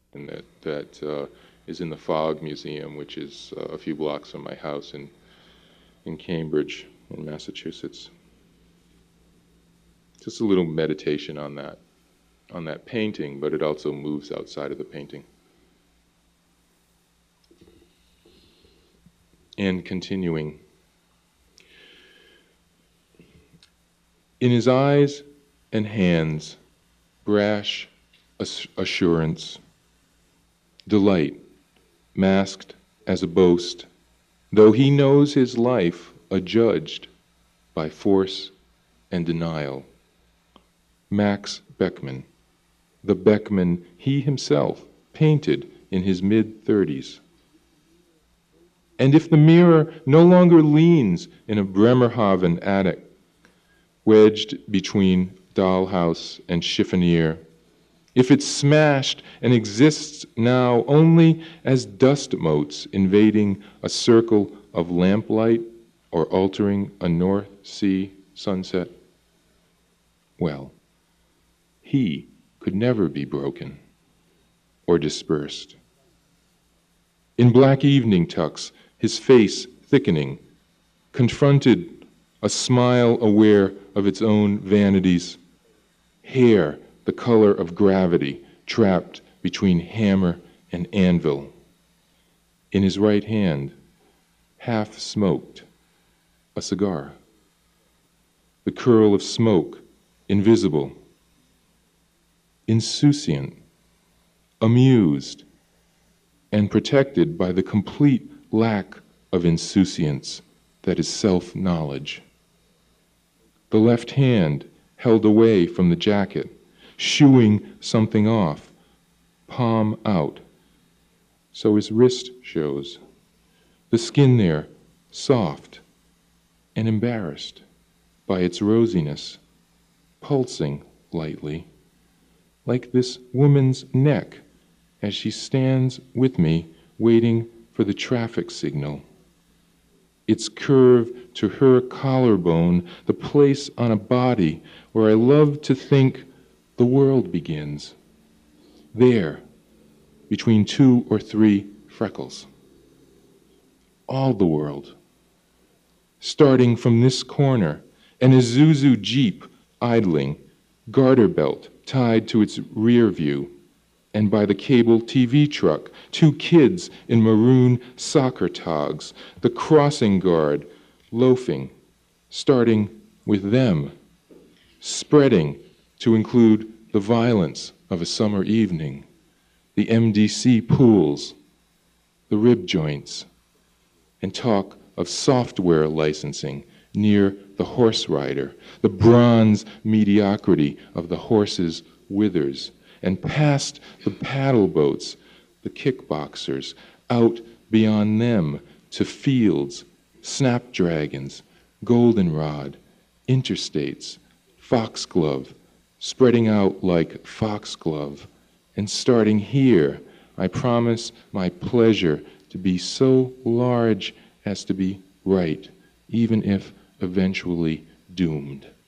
and that is in the Fogg Museum, which is a few blocks from my house in Cambridge, in Massachusetts. Just a little meditation on that painting, but it also moves outside of the painting. And continuing. In his eyes and hands, brash assurance, delight, masked as a boast, though he knows his life adjudged by force and denial. Max Beckmann, the Beckmann he himself painted in his mid-30s. And if the mirror no longer leans in a Bremerhaven attic, wedged between dollhouse and chiffonier, if it's smashed and exists now only as dust motes invading a circle of lamplight or altering a North Sea sunset, well, he could never be broken or dispersed. In black evening tux, his face thickening, confronted a smile aware of its own vanities, hair the color of gravity trapped between hammer and anvil. In his right hand, half smoked, a cigar. The curl of smoke, invisible. Insouciant, amused, and protected by the complete lack of insouciance that is self-knowledge. The left hand held away from the jacket, shooing something off, palm out. So his wrist shows. The skin there, soft and embarrassed by its rosiness, pulsing lightly, like this woman's neck as she stands with me waiting for the traffic signal. Its curve to her collarbone, the place on a body where I love to think the world begins. There, between 2 or 3 freckles. All the world. Starting from this corner, an Isuzu Jeep idling, garter belt tied to its rear view, and by the cable TV truck, 2 kids in maroon soccer togs, the crossing guard loafing, starting with them, spreading to include the violence of a summer evening, the MDC pools, the rib joints, and talk of software licensing near the horse rider, the bronze mediocrity of the horse's withers, and past the paddle boats, the kickboxers, out beyond them to fields, snapdragons, goldenrod, interstates, foxglove, spreading out like foxglove, and starting here, I promise my pleasure to be so large as to be right, even if eventually doomed.